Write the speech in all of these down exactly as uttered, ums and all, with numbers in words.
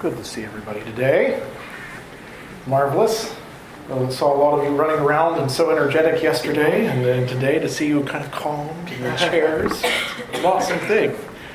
Good to see everybody today. Marvelous. I saw a lot of you running around and so energetic yesterday, and then today to see you kind of calmed in your chairs. It's an awesome thing.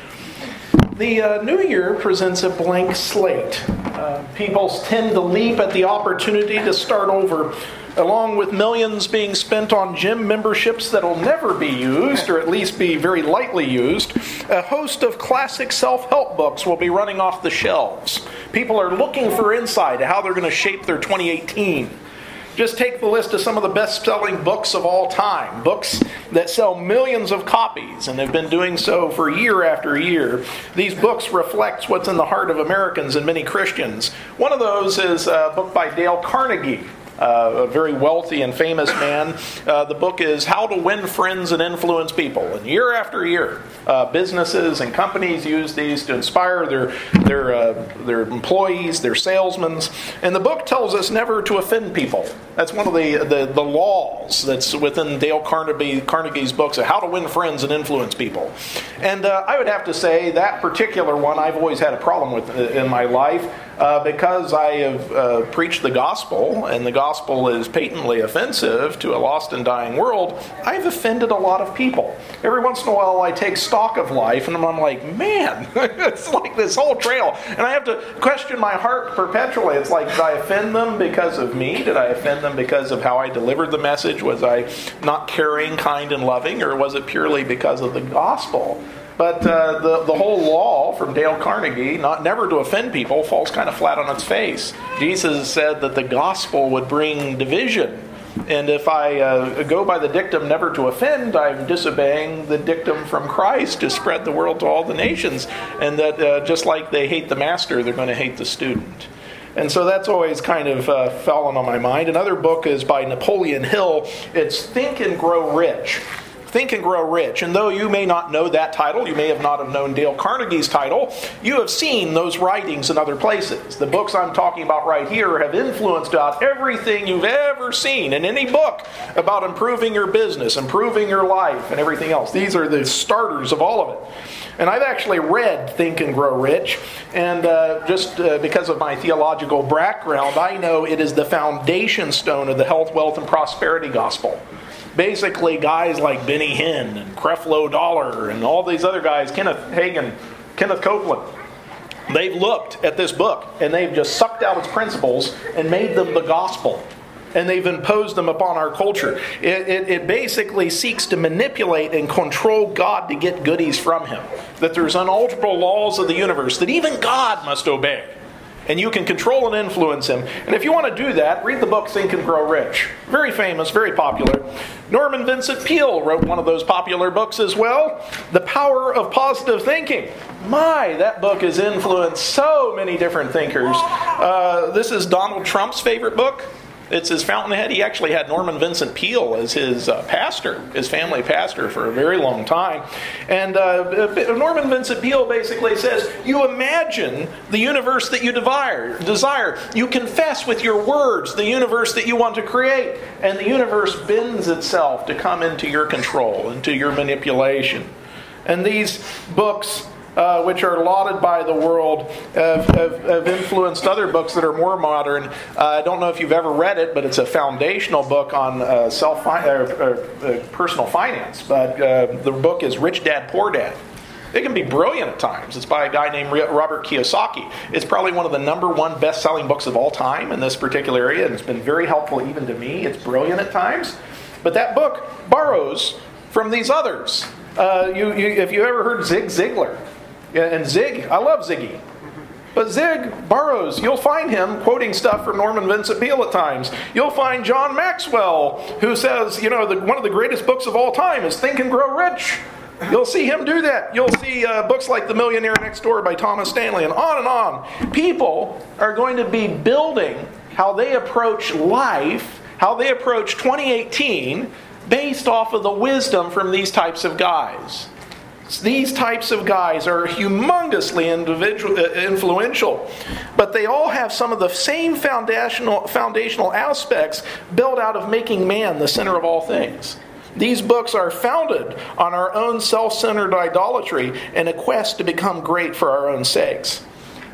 The uh, new year presents a blank slate. Uh, people tend to leap at the opportunity to start over, along with millions being spent on gym memberships that will never be used, or at least be very lightly used. A host of classic self-help books will be running off the shelves. People are looking for insight to how they're going to shape their twenty eighteen. Just take the list of some of the best-selling books of all time. Books that sell millions of copies and have been doing so for year after year. These books reflect what's in the heart of Americans and many Christians. One of those is a book by Dale Carnegie. Uh, a very wealthy and famous man. Uh, the book is How to Win Friends and Influence People. And year after year, uh, businesses and companies use these to inspire their their uh, their employees, their salesmen. And the book tells us never to offend people. That's one of the the, the laws that's within Dale Carnegie Carnegie's books of How to Win Friends and Influence People. And uh, I would have to say that particular one I've always had a problem with in my life. Uh, because I have uh, preached the gospel, and the gospel is patently offensive to a lost and dying world, I've offended a lot of people. Every once in a while I take stock of life, and I'm like, man, it's like this whole trail. And I have to question my heart perpetually. It's like, did I offend them because of me? Did I offend them because of how I delivered the message? Was I not caring, kind, and loving? Or was it purely because of the gospel? But uh, the, the whole law from Dale Carnegie, not never to offend people, falls kind of flat on its face. Jesus said that the gospel would bring division. And if I uh, go by the dictum never to offend, I'm disobeying the dictum from Christ to spread the world to all the nations. And that uh, just like they hate the master, they're going to hate the student. And so that's always kind of uh, fallen on my mind. Another book is by Napoleon Hill. It's Think and Grow Rich. Think and Grow Rich. And though you may not know that title, you may have not have known Dale Carnegie's title, you have seen those writings in other places. The books I'm talking about right here have influenced about everything you've ever seen in any book about improving your business, improving your life, and everything else. These are the starters of all of it. And I've actually read Think and Grow Rich, and uh, just uh, because of my theological background, I know it is the foundation stone of the health, wealth, and prosperity gospel. Basically, guys like Benny Hinn and Creflo Dollar and all these other guys, Kenneth Hagin, Kenneth Copeland, they've looked at this book and they've just sucked out its principles and made them the gospel. And they've imposed them upon our culture. It, it, it basically seeks to manipulate and control God to get goodies from Him. That there's unalterable laws of the universe that even God must obey. And you can control and influence Him. And if you want to do that, read the book Think and Grow Rich. Very famous, very popular. Norman Vincent Peale wrote one of those popular books as well. The Power of Positive Thinking. My, that book has influenced so many different thinkers. Uh, this is Donald Trump's favorite book. It's his fountainhead. He actually had Norman Vincent Peale as his uh, pastor, his family pastor, for a very long time. And uh, Norman Vincent Peale basically says, you imagine the universe that you desire. desire. You confess with your words the universe that you want to create. And the universe bends itself to come into your control, into your manipulation. And these books, Uh, which are lauded by the world, have, have, have influenced other books that are more modern. Uh, I don't know if you've ever read it, but it's a foundational book on uh, self uh, uh, personal finance. But uh, the book is Rich Dad, Poor Dad. It can be brilliant at times. It's by a guy named Robert Kiyosaki. It's probably one of the number one best-selling books of all time in this particular area, and it's been very helpful even to me. It's brilliant at times. But that book borrows from these others. Uh, you, you, if you ever heard Zig Ziglar, and Zig, I love Ziggy. But Zig borrows. You'll find him quoting stuff from Norman Vincent Peale at times. You'll find John Maxwell, who says, you know, the, one of the greatest books of all time is Think and Grow Rich. You'll see him do that. You'll see uh, books like The Millionaire Next Door by Thomas Stanley, and on and on. People are going to be building how they approach life, how they approach twenty eighteen, based off of the wisdom from these types of guys. These types of guys are humongously individual, uh, influential, but they all have some of the same foundational, foundational aspects built out of making man the center of all things. These books are founded on our own self-centered idolatry and a quest to become great for our own sakes.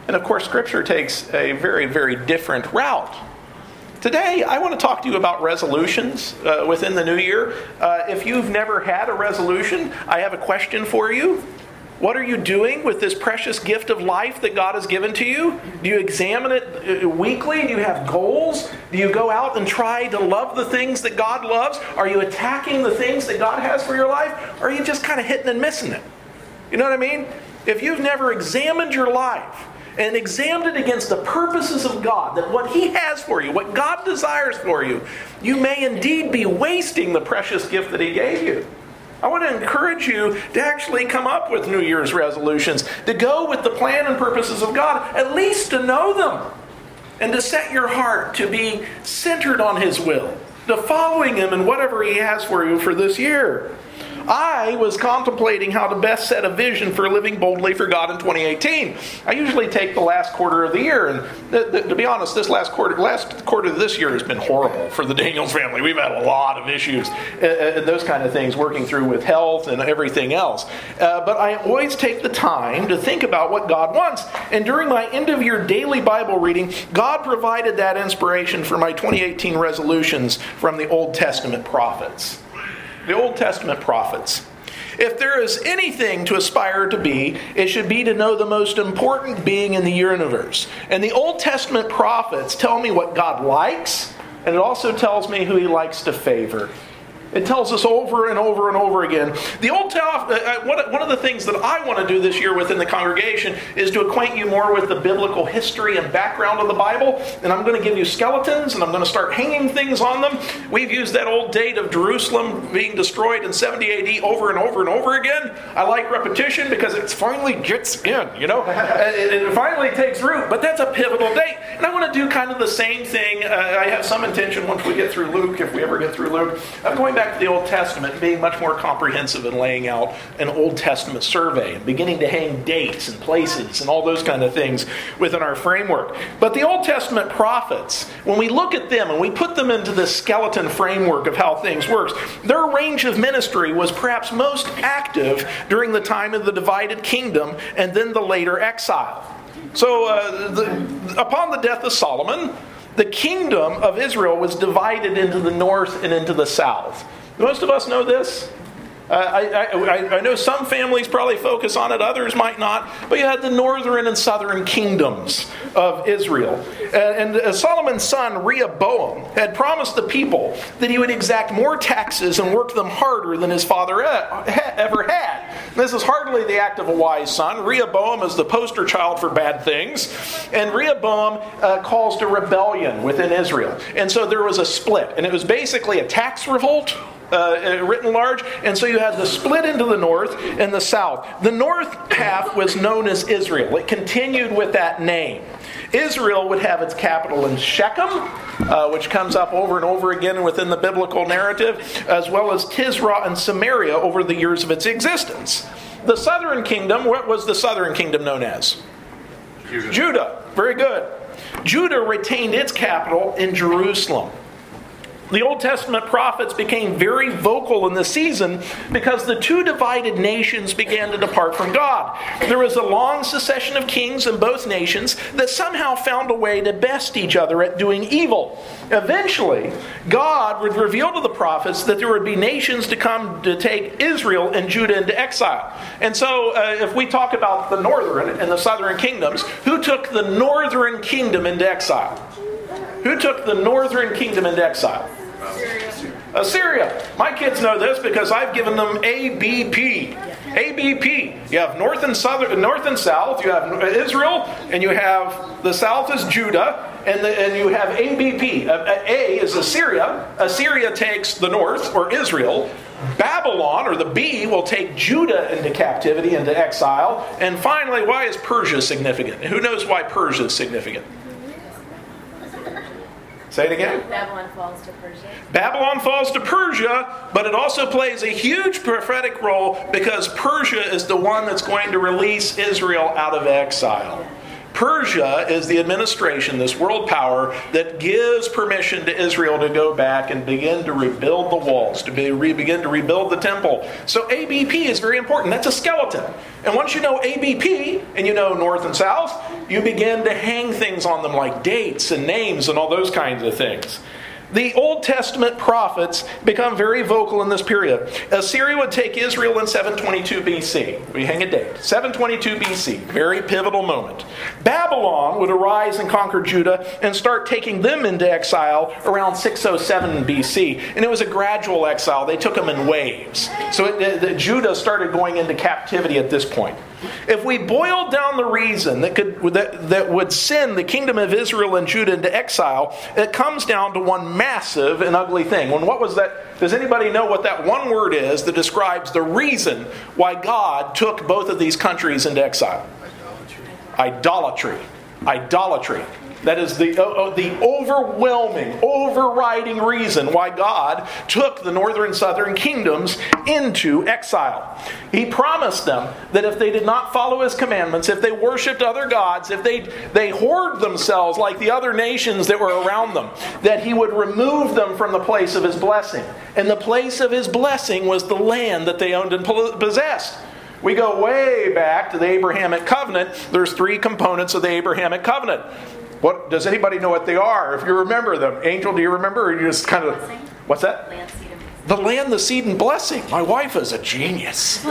And of course, Scripture takes a very, very different route. Today, I want to talk to you about resolutions uh, within the new year. Uh, if you've never had a resolution, I have a question for you. What are you doing with this precious gift of life that God has given to you? Do you examine it weekly? Do you have goals? Do you go out and try to love the things that God loves? Are you attacking the things that God has for your life? Or are you just kind of hitting and missing it? You know what I mean? If you've never examined your life and examined it against the purposes of God, that what He has for you, what God desires for you, you may indeed be wasting the precious gift that He gave you. I want to encourage you to actually come up with New Year's resolutions, to go with the plan and purposes of God, at least to know them, and to set your heart to be centered on His will, to following Him in whatever He has for you for this year. I was contemplating how to best set a vision for living boldly for God in twenty eighteen. I usually take the last quarter of the year, and th- th- to be honest, this last quarter, last quarter of this year has been horrible for the Daniels family. We've had a lot of issues, uh, uh, those kind of things, working through with health and everything else. Uh, but I always take the time to think about what God wants. And during my end-of-year daily Bible reading, God provided that inspiration for my twenty eighteen resolutions from the Old Testament prophets. The Old Testament prophets. If there is anything to aspire to be, it should be to know the most important being in the universe. And the Old Testament prophets tell me what God likes, and it also tells me who He likes to favor. It tells us over and over and over again. The Old Testament, one of the things that I want to do this year within the congregation is to acquaint you more with the biblical history and background of the Bible. And I'm going to give you skeletons, and I'm going to start hanging things on them. We've used that old date of Jerusalem being destroyed in seventy A D over and over and over again. I like repetition because it finally gets in, you know. it, it finally takes root, but that's a pivotal date. And I want to do kind of the same thing. Uh, I have some intention once we get through Luke, if we ever get through Luke, of going back to the Old Testament, being much more comprehensive and laying out an Old Testament survey and beginning to hang dates and places and all those kind of things within our framework. But the Old Testament prophets, when we look at them and we put them into the skeleton framework of how things works, their range of ministry was perhaps most active during the time of the divided kingdom and then the later exile. So uh, the, upon the death of Solomon, the kingdom of Israel was divided into the north and into the south. Most of us know this. Uh, I, I, I know some families probably focus on it, others might not. But you had the northern and southern kingdoms of Israel. And, and Solomon's son, Rehoboam, had promised the people that he would exact more taxes and work them harder than his father ever had. This is hardly the act of a wise son. Rehoboam is the poster child for bad things. And Rehoboam uh, calls to rebellion within Israel. And so there was a split. And it was basically a tax revolt. Uh, written large, and so you had the split into the north and the south. The north half was known as Israel. It continued with that name. Israel would have its capital in Shechem, uh, which comes up over and over again within the biblical narrative, as well as Tisra and Samaria over the years of its existence. The southern kingdom, what was the southern kingdom known as? Judah. Judah. Very good. Judah retained its capital in Jerusalem. The Old Testament prophets became very vocal in this season because the two divided nations began to depart from God. There was a long succession of kings in both nations that somehow found a way to best each other at doing evil. Eventually, God would reveal to the prophets that there would be nations to come to take Israel and Judah into exile. And so, uh, if we talk about the northern and the southern kingdoms, who took the northern kingdom into exile? Who took the northern kingdom into exile? Assyria. Assyria. My kids know this because I've given them A B P. A B P. You have north and southern, north and south. You have Israel, and you have the south is Judah, and the, and you have A B P. A is Assyria. Assyria takes the north, or Israel. Babylon, or the B, will take Judah into captivity, into exile. And finally, why is Persia significant? Who knows why Persia is significant? Say it again. Babylon falls to Persia. Babylon falls to Persia, but it also plays a huge prophetic role because Persia is the one that's going to release Israel out of exile. Persia is the administration, this world power, that gives permission to Israel to go back and begin to rebuild the walls, to be, re, begin to rebuild the temple. So A B P is very important. That's a skeleton. And once you know A B P, and you know north and south, you begin to hang things on them like dates and names and all those kinds of things. The Old Testament prophets become very vocal in this period. Assyria would take Israel in seven twenty-two B C. We hang a date. seven twenty-two B C. Very pivotal moment. Babylon would arise and conquer Judah and start taking them into exile around six oh seven B C. And it was a gradual exile. They took them in waves. So it, the, Judah started going into captivity at this point. If we boil down the reason that could that, that would send the kingdom of Israel and Judah into exile, it comes down to one massive and ugly thing. When what was that? Does anybody know what that one word is that describes the reason why God took both of these countries into exile? Idolatry. Idolatry. Idolatry. That is the, uh, the overwhelming, overriding reason why God took the northern and southern kingdoms into exile. He promised them that if they did not follow His commandments, if they worshipped other gods, if they, they hoard themselves like the other nations that were around them, that He would remove them from the place of His blessing. And the place of His blessing was the land that they owned and possessed. We go way back to the Abrahamic covenant. There's three components of the Abrahamic covenant. What does anybody know what they are? If you remember them, Angel, do you remember? Or you just kind of, what's that? Land, seed, and the land, the seed, and blessing. My wife is a genius.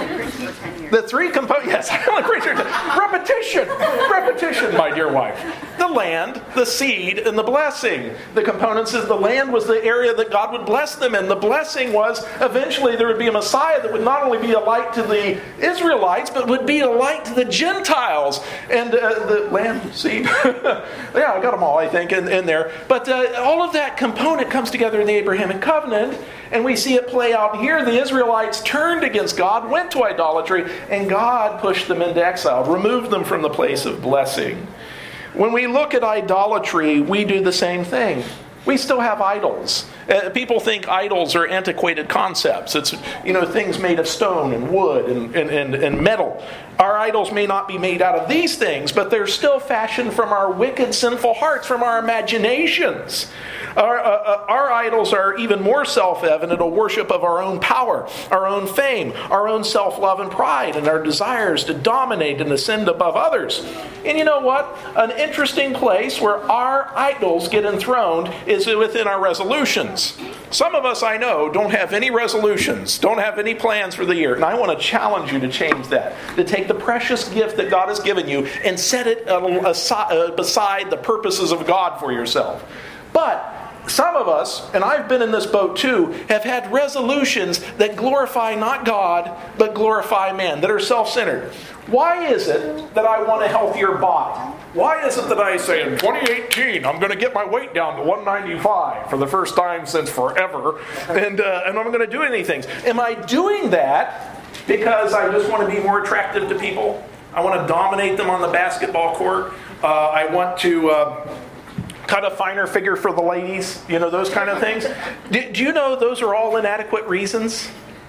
The three components. Yes, I only preached repetition, repetition, my dear wife. The land, the seed, and the blessing. The components is the land was the area that God would bless them in. The blessing was eventually there would be a Messiah that would not only be a light to the Israelites, but would be a light to the Gentiles. And uh, the land, seed, yeah, I got them all, I think, in, in there. But uh, all of that component comes together in the Abrahamic covenant, and we see it play out here. The Israelites turned against God, went to idolatry, and God pushed them into exile, removed them from the place of blessing. When we look at idolatry, we do the same thing. We still have idols. Uh, people think idols are antiquated concepts. It's, you know, things made of stone and wood and, and, and, and metal. Our idols may not be made out of these things, but they're still fashioned from our wicked, sinful hearts, from our imaginations. Our, uh, our idols are even more self-evident, a worship of our own power, our own fame, our own self-love and pride, and our desires to dominate and ascend above others. And you know what? An interesting place where our idols get enthroned is within our resolutions. Some of us, I know, don't have any resolutions, don't have any plans for the year. And I want to challenge you to change that. To take the precious gift that God has given you and set it aside, beside the purposes of God for yourself. But some of us, and I've been in this boat too, have had resolutions that glorify not God, but glorify man, that are self-centered. Why is it that I want a healthier body? Why is it that I say in twenty eighteen, I'm going to get my weight down to one ninety-five for the first time since forever, and, uh, and I'm going to do anything? Am I doing that because I just want to be more attractive to people? I want to dominate them on the basketball court. Uh, I want to... Uh, cut a finer figure for the ladies, you know, those kind of things. Do, do you know those are all inadequate reasons?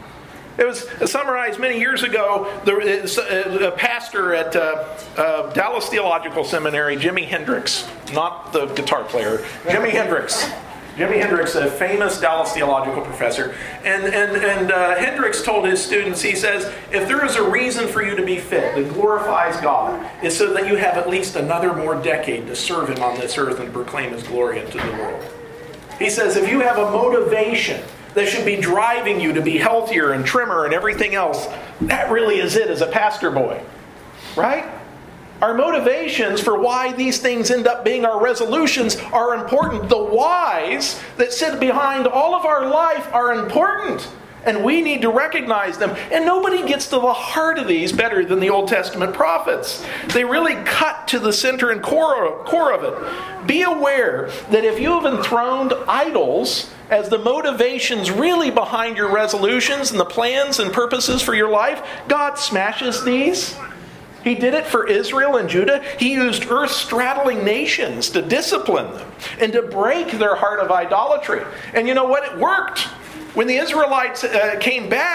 It was summarized many years ago. There is a pastor at uh, uh, Dallas Theological Seminary, Jimi Hendrix, not the guitar player, Jimi Hendrix. Jimi Hendrix, a famous Dallas theological professor. And, and, and uh, Hendrix told his students, he says, if there is a reason for you to be fit that glorifies God, it's so that you have at least another more decade to serve Him on this earth and proclaim His glory into the world. He says, if you have a motivation that should be driving you to be healthier and trimmer and everything else, that really is it as a pastor boy. Right? Our motivations for why these things end up being our resolutions are important. The whys that sit behind all of our life are important. And we need to recognize them. And nobody gets to the heart of these better than the Old Testament prophets. They really cut to the center and core, core of it. Be aware that if you have enthroned idols as the motivations really behind your resolutions and the plans and purposes for your life, God smashes these. He did it for Israel and Judah. He used earth-straddling nations to discipline them and to break their heart of idolatry. And you know what? It worked. When the Israelites uh, came back,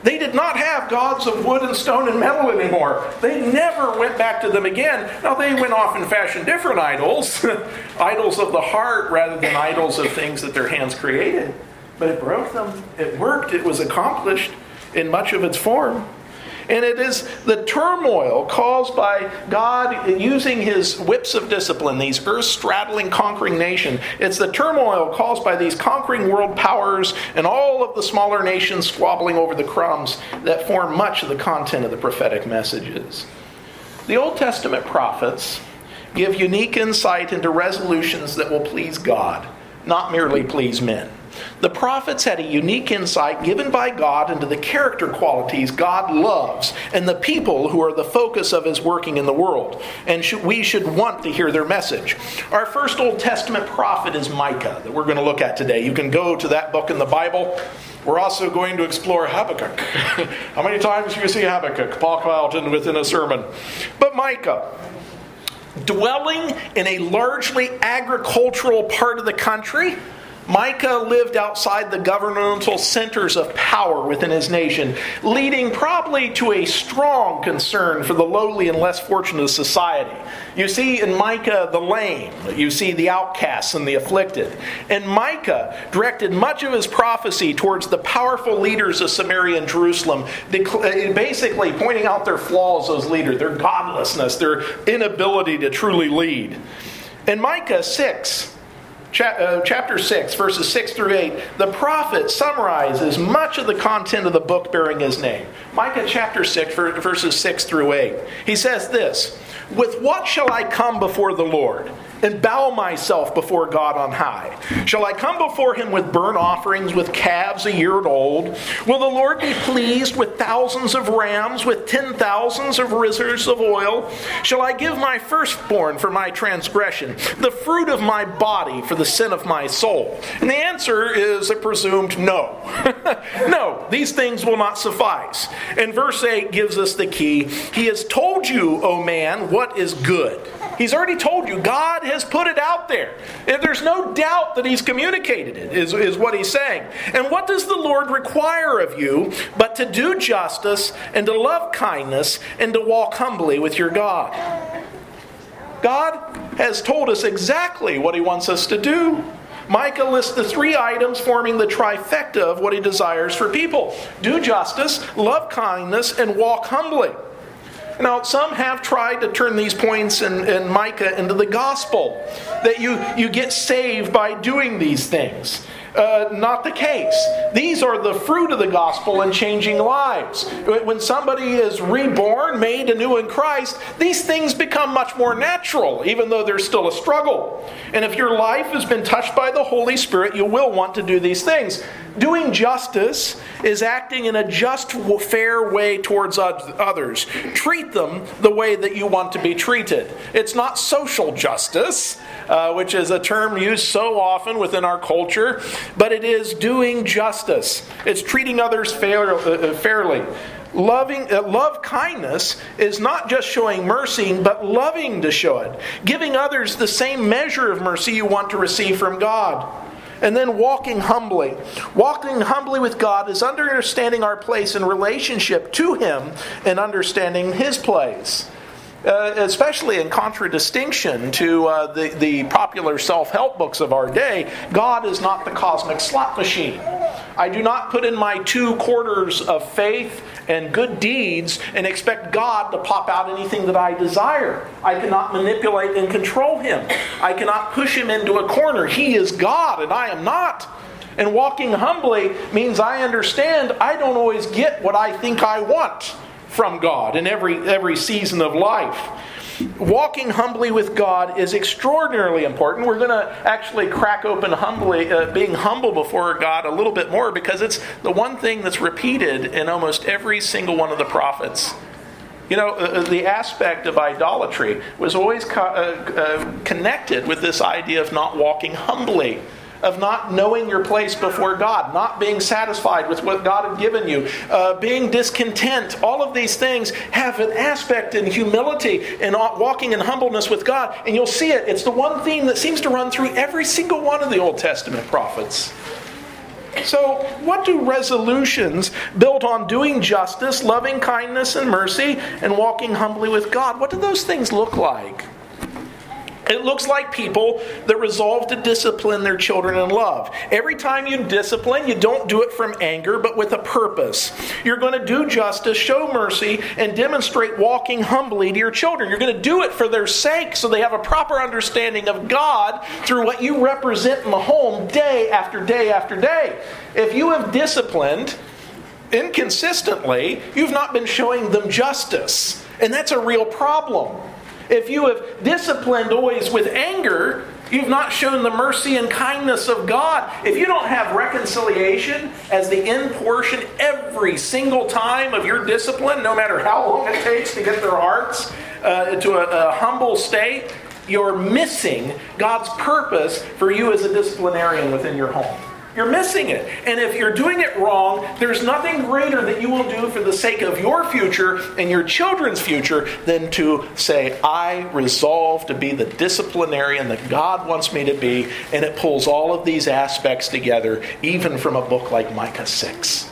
They did not have gods of wood and stone and metal anymore. They never went back to them again. Now, they went off and fashioned different idols, idols of the heart rather than idols of things that their hands created. But it broke them. It worked. It was accomplished in much of its form. And it is the turmoil caused by God using his whips of discipline, these earth-straddling, conquering nation. It's the turmoil caused by these conquering world powers and all of the smaller nations squabbling over the crumbs that form much of the content of the prophetic messages. The Old Testament prophets give unique insight into resolutions that will please God, not merely please men. The prophets had a unique insight given by God into the character qualities God loves and the people who are the focus of his working in the world. And sh- we should want to hear their message. Our first Old Testament prophet is Micah that we're going to look at today. You can go to that book in the Bible. We're also going to explore Habakkuk. How many times do you see Habakkuk pop out in, within a sermon? But Micah, dwelling in a largely agricultural part of the country, Micah lived outside the governmental centers of power within his nation, leading probably to a strong concern for the lowly and less fortunate of society. You see in Micah the lame, you see the outcasts and the afflicted. And Micah directed much of his prophecy towards the powerful leaders of Samaria and Jerusalem, basically pointing out their flaws as leaders, their godlessness, their inability to truly lead. In Micah six, Chapter six, verses six through eight, the prophet summarizes much of the content of the book bearing his name. Micah chapter six, verses six through eight. He says this, "With what shall I come before the Lord and bow myself before God on high? Shall I come before him with burnt offerings, with calves a year old? Will the Lord be pleased with thousands of rams, with ten thousands of rivers of oil? Shall I give my firstborn for my transgression, the fruit of my body for the sin of my soul?" And the answer is a presumed no. No, these things will not suffice. And verse eight gives us the key. He has told you, O man, what is good. He's already told you. God has put it out there. And there's no doubt that he's communicated it, is, is what he's saying. And what does the Lord require of you but to do justice and to love kindness and to walk humbly with your God? God has told us exactly what he wants us to do. Micah lists the three items forming the trifecta of what he desires for people. Do justice, love kindness, and walk humbly. Now, some have tried to turn these points in, in Micah into the gospel, that you, you get saved by doing these things. Uh, not the case. These are the fruit of the gospel in changing lives. When somebody is reborn, made anew in Christ, these things become much more natural, even though there's still a struggle. And if your life has been touched by the Holy Spirit, you will want to do these things. Doing justice is acting in a just, fair way towards others. Treat them the way that you want to be treated. It's not social justice, uh, which is a term used so often within our culture, but it is doing justice. It's treating others fair, uh, fairly. Loving, uh, love kindness is not just showing mercy, but loving to show it. Giving others the same measure of mercy you want to receive from God. And then walking humbly. Walking humbly with God is understanding our place in relationship to him and understanding his place. Uh, especially in contradistinction to uh, the, the popular self-help books of our day, God is not the cosmic slot machine. I do not put in my two quarters of faith and good deeds and expect God to pop out anything that I desire. I cannot manipulate and control him. I cannot push him into a corner. He is God and I am not. And walking humbly means I understand I don't always get what I think I want from God in every every season of life. Walking humbly with God is extraordinarily important. We're going to actually crack open humbly, uh, being humble before God a little bit more, because it's the one thing that's repeated in almost every single one of the prophets. You know, uh, the aspect of idolatry was always co- uh, uh, connected with this idea of not walking humbly, of not knowing your place before God, not being satisfied with what God had given you, uh, being discontent. All of these things have an aspect in humility and walking in humbleness with God. And you'll see it. It's the one theme that seems to run through every single one of the Old Testament prophets. So, what do resolutions built on doing justice, loving kindness and mercy, and walking humbly with God, what do those things look like? It looks like people that resolve to discipline their children in love. Every time you discipline, you don't do it from anger, but with a purpose. You're going to do justice, show mercy, and demonstrate walking humbly to your children. You're going to do it for their sake so they have a proper understanding of God through what you represent in the home day after day after day. If you have disciplined inconsistently, you've not been showing them justice. And that's a real problem. If you have disciplined always with anger, you've not shown the mercy and kindness of God. If you don't have reconciliation as the end portion every single time of your discipline, no matter how long it takes to get their hearts uh, to a, a humble state, you're missing God's purpose for you as a disciplinarian within your home. You're missing it. And if you're doing it wrong, there's nothing greater that you will do for the sake of your future and your children's future than to say, I resolve to be the disciplinarian that God wants me to be. And it pulls all of these aspects together, even from a book like Micah six.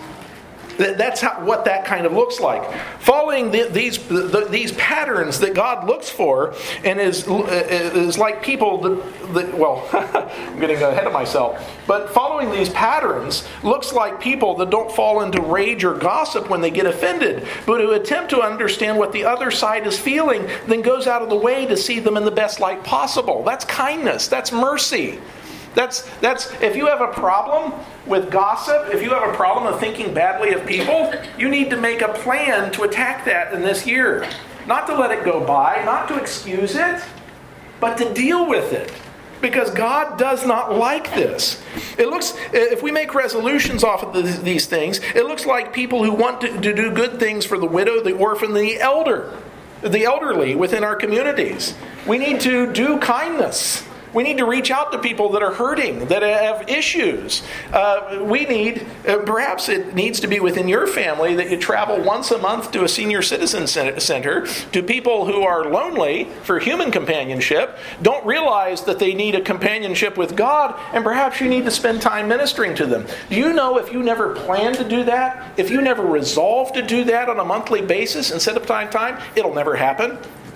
That's how, what that kind of looks like. Following the, these the, these patterns that God looks for, and is is like people that, that well, I'm getting ahead of myself. But following these patterns looks like people that don't fall into rage or gossip when they get offended, but who attempt to understand what the other side is feeling, then goes out of the way to see them in the best light possible. That's kindness. That's mercy. That's that's if you have a problem with gossip, if you have a problem of thinking badly of people, you need to make a plan to attack that in this year. Not to let it go by, not to excuse it, but to deal with it. Because God does not like this. It looks, if we make resolutions off of these things, it looks like people who want to, to do good things for the widow, the orphan, the elder, the elderly within our communities. We need to do kindness. We need to reach out to people that are hurting, that have issues. Uh, we need, uh, perhaps it needs to be within your family that you travel once a month to a senior citizen center, to people who are lonely for human companionship, don't realize that they need a companionship with God, and perhaps you need to spend time ministering to them. Do you know if you never plan to do that, if you never resolve to do that on a monthly basis and set up time, time, it'll never happen?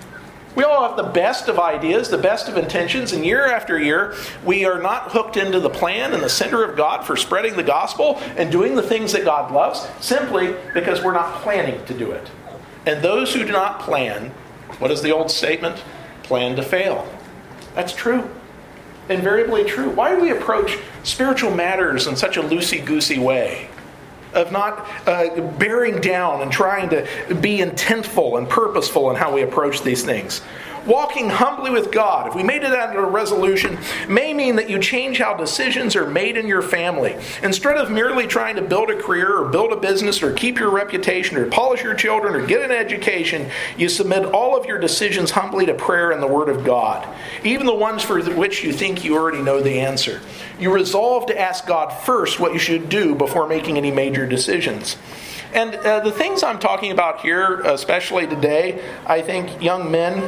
We all have the best of ideas, the best of intentions, and year after year, we are not hooked into the plan and the center of God for spreading the gospel and doing the things that God loves, simply because we're not planning to do it. And those who do not plan, what is the old statement? Plan to fail. That's true. Invariably true. Why do we approach spiritual matters in such a loosey-goosey way? Of not uh, bearing down and trying to be intentful and purposeful in how we approach these things. Walking humbly with God, if we made it out of a resolution, may mean that you change how decisions are made in your family. Instead of merely trying to build a career or build a business or keep your reputation or polish your children or get an education, you submit all of your decisions humbly to prayer and the Word of God, even the ones for which you think you already know the answer. You resolve to ask God first what you should do before making any major decisions. And uh, the things I'm talking about here, especially today, I think young men,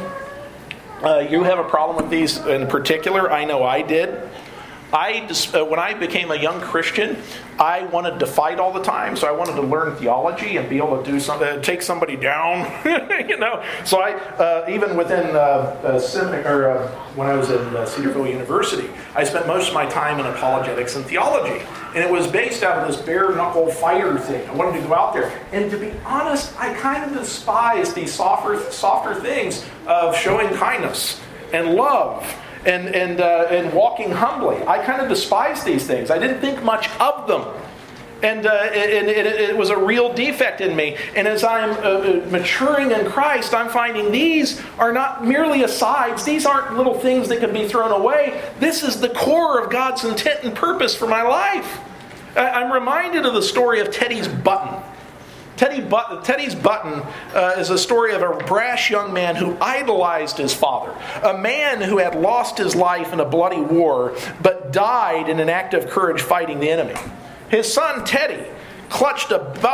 Uh, you have a problem with these in particular. I know I did. I uh, when I became a young Christian, I wanted to fight all the time, so I wanted to learn theology and be able to do something, uh, take somebody down, you know. So I, uh, even within uh, uh, seminary, or uh, when I was at uh, Cedarville University, I spent most of my time in apologetics and theology, and it was based out of this bare knuckle fighter thing. I wanted to go out there, and to be honest, I kind of despise these softer, softer things of showing kindness and love. And and uh, and walking humbly. I kind of despise these things. I didn't think much of them. And uh, it, it, it was a real defect in me. And as I'm uh, maturing in Christ, I'm finding these are not merely asides. These aren't little things that can be thrown away. This is the core of God's intent and purpose for my life. I'm reminded of the story of Teddy's button. Teddy but- Teddy's button uh, is a story of a brash young man who idolized his father. A man who had lost his life in a bloody war, but died in an act of courage fighting the enemy. His son, Teddy, clutched a button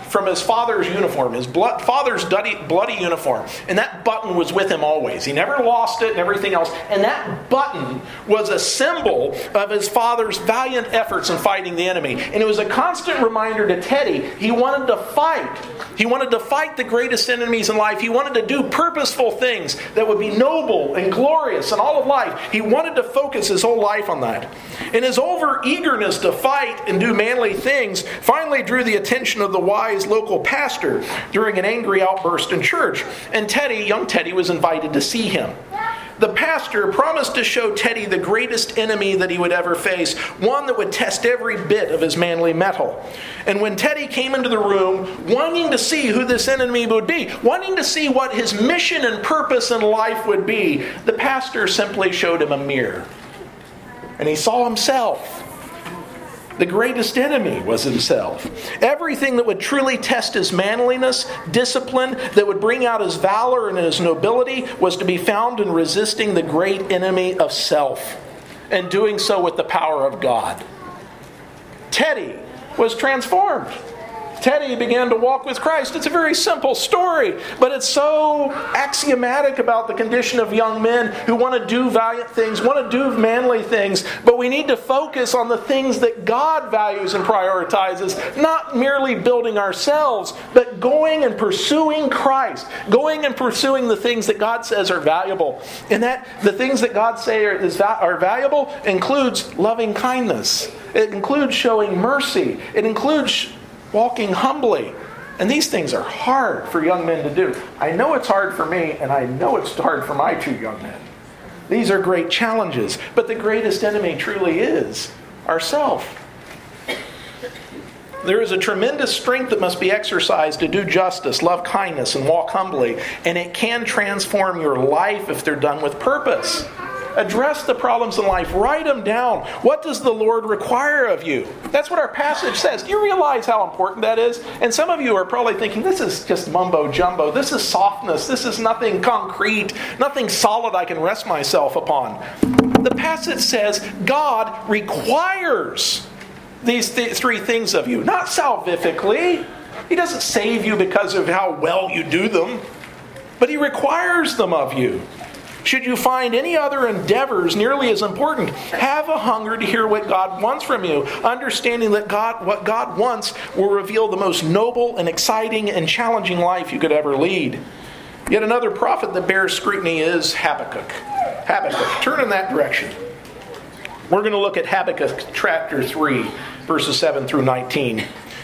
from his father's uniform, his blood, father's bloody, bloody uniform. And that button was with him always. He never lost it and everything else. And that button was a symbol of his father's valiant efforts in fighting the enemy. And it was a constant reminder to Teddy, he wanted to fight. He wanted to fight the greatest enemies in life. He wanted to do purposeful things that would be noble and glorious in all of life. He wanted to focus his whole life on that. And his over-eagerness to fight and do manly things finally drew the attention of the wise local pastor during an angry outburst in church. And Teddy, young Teddy, was invited to see him. The pastor promised to show Teddy the greatest enemy that he would ever face, one that would test every bit of his manly mettle. And when Teddy came into the room, wanting to see who this enemy would be, wanting to see what his mission and purpose in life would be, the pastor simply showed him a mirror. And he saw himself. The greatest enemy was himself. Everything that would truly test his manliness, discipline, that would bring out his valor and his nobility was to be found in resisting the great enemy of self, and doing so with the power of God. Teddy was transformed. Teddy began to walk with Christ. It's a very simple story, but it's so axiomatic about the condition of young men who want to do valiant things, want to do manly things, but we need to focus on the things that God values and prioritizes, not merely building ourselves, but going and pursuing Christ, going and pursuing the things that God says are valuable. And that the things that God say are, is, are valuable includes loving kindness. It includes showing mercy. It includes walking humbly. And these things are hard for young men to do. I know it's hard for me, and I know it's hard for my two young men. These are great challenges, but the greatest enemy truly is ourself. There is a tremendous strength that must be exercised to do justice, love kindness, and walk humbly, and it can transform your life if they're done with purpose. Address the problems in life. Write them down. What does the Lord require of you? That's what our passage says. Do you realize how important that is? And some of you are probably thinking, this is just mumbo jumbo. This is softness. This is nothing concrete, nothing solid I can rest myself upon. The passage says God requires these th- three things of you. Not salvifically. He doesn't save you because of how well you do them. But He requires them of you. Should you find any other endeavors nearly as important, have a hunger to hear what God wants from you, understanding that God, what God wants will reveal the most noble and exciting and challenging life you could ever lead. Yet another prophet that bears scrutiny is Habakkuk. Habakkuk. Turn in that direction. We're going to look at Habakkuk chapter three, verses seven through nineteen.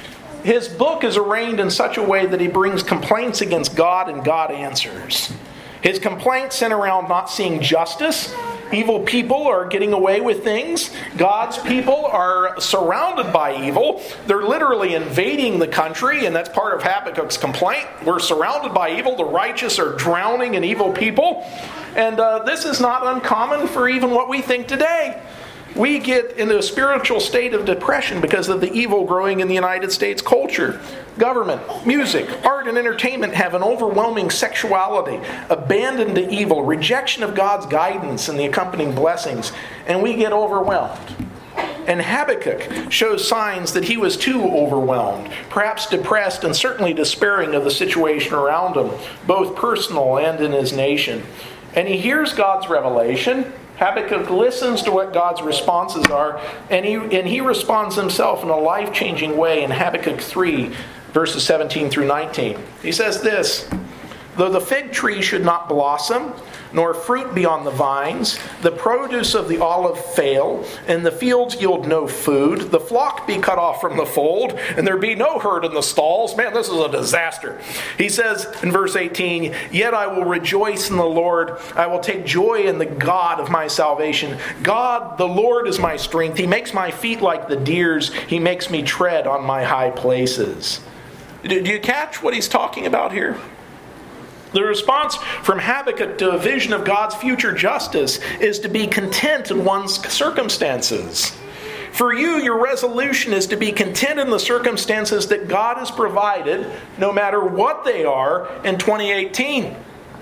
His book is arranged in such a way that he brings complaints against God and God answers. His complaints center around not seeing justice. Evil people are getting away with things. God's people are surrounded by evil. They're literally invading the country, and that's part of Habakkuk's complaint. We're surrounded by evil. The righteous are drowning in evil people. And uh, this is not uncommon for even what we think today. We get into a spiritual state of depression because of the evil growing in the United States culture. Government, music, art, and entertainment have an overwhelming sexuality, abandon to evil, rejection of God's guidance and the accompanying blessings, and we get overwhelmed. And Habakkuk shows signs that he was too overwhelmed, perhaps depressed and certainly despairing of the situation around him, both personal and in his nation. And he hears God's revelation. Habakkuk listens to what God's responses are, and he and he responds himself in a life-changing way in Habakkuk three, verses seventeen through nineteen. He says this, "Though the fig tree should not blossom, nor fruit be on the vines, the produce of the olive fail, and the fields yield no food, the flock be cut off from the fold, and there be no herd in the stalls." Man, this is a disaster. He says in verse eighteen, "Yet I will rejoice in the Lord. I will take joy in the God of my salvation. God, the Lord, is my strength. He makes my feet like the deer's. He makes me tread on my high places." Do you catch what he's talking about here? The response from Habakkuk to a vision of God's future justice is to be content in one's circumstances. For you, your resolution is to be content in the circumstances that God has provided, no matter what they are, in twenty eighteen.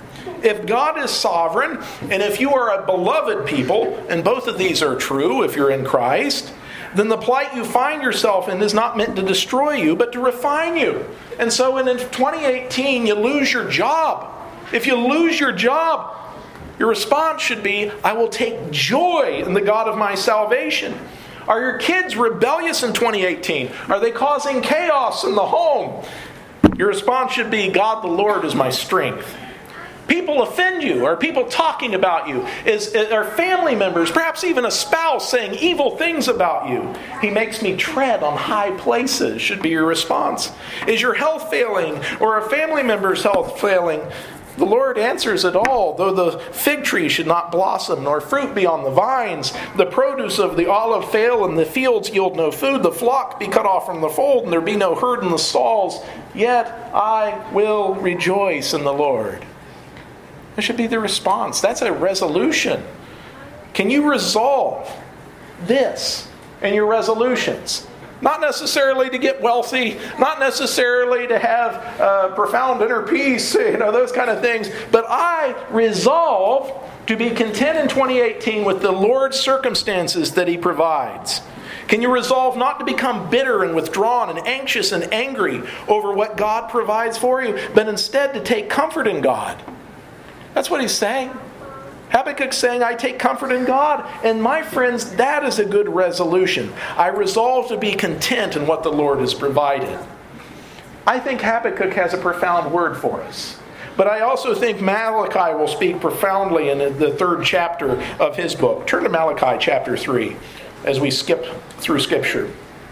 If God is sovereign, and if you are a beloved people, and both of these are true if you're in Christ, then the plight you find yourself in is not meant to destroy you, but to refine you. And so in twenty eighteen, you lose your job. If you lose your job, your response should be, I will take joy in the God of my salvation. Are your kids rebellious in twenty eighteen? Are they causing chaos in the home? Your response should be, God the Lord is my strength. People offend you. Are people talking about you? Is, are family members, perhaps even a spouse, saying evil things about you? He makes me tread on high places, should be your response. Is your health failing, or a family member's health failing? The Lord answers it all. Though the fig tree should not blossom, nor fruit be on the vines, the produce of the olive fail, and the fields yield no food, the flock be cut off from the fold, and there be no herd in the stalls, yet I will rejoice in the Lord. That should be the response. That's a resolution. Can you resolve this in your resolutions? Not necessarily to get wealthy, not necessarily to have uh, profound inner peace, you know, those kind of things. But I resolve to be content in twenty eighteen with the Lord's circumstances that He provides. Can you resolve not to become bitter and withdrawn and anxious and angry over what God provides for you, but instead to take comfort in God? That's what he's saying. Habakkuk's saying, I take comfort in God. And my friends, that is a good resolution. I resolve to be content in what the Lord has provided. I think Habakkuk has a profound word for us. But I also think Malachi will speak profoundly in the third chapter of his book. Turn to Malachi chapter three as we skip through Scripture.